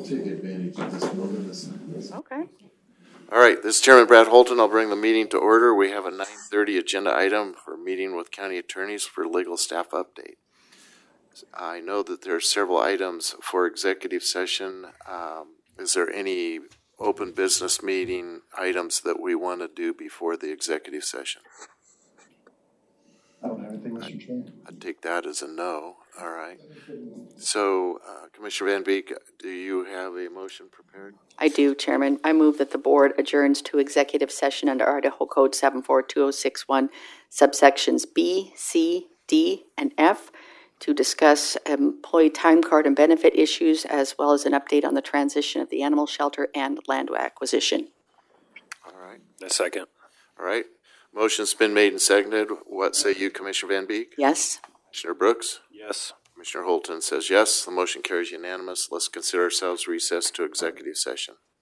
take advantage of this moment. Okay. All right, this is Chairman Brad Holton. I'll bring the meeting to order. We have a 9:30 agenda item for meeting with county attorneys for legal staff update. I know that there are several items for executive session. Is there any open business meeting items that we want to do before the executive session? I don't have anything, Mr. Chairman. I'd take that as a no. All right. So, Commissioner Van Beek, do you have a motion prepared? I do, Chairman. I move that the board adjourns to executive session under Idaho Code 742061, subsections B, C, D, and F to discuss employee time card and benefit issues, as well as an update on the transition of the animal shelter and land acquisition. All right. A second. All right. Motion's been made and seconded. What say you, Commissioner Van Beek? Yes? Commissioner Brooks? Yes. Commissioner Holton says yes. The motion carries unanimous. Let's consider ourselves recessed to executive session.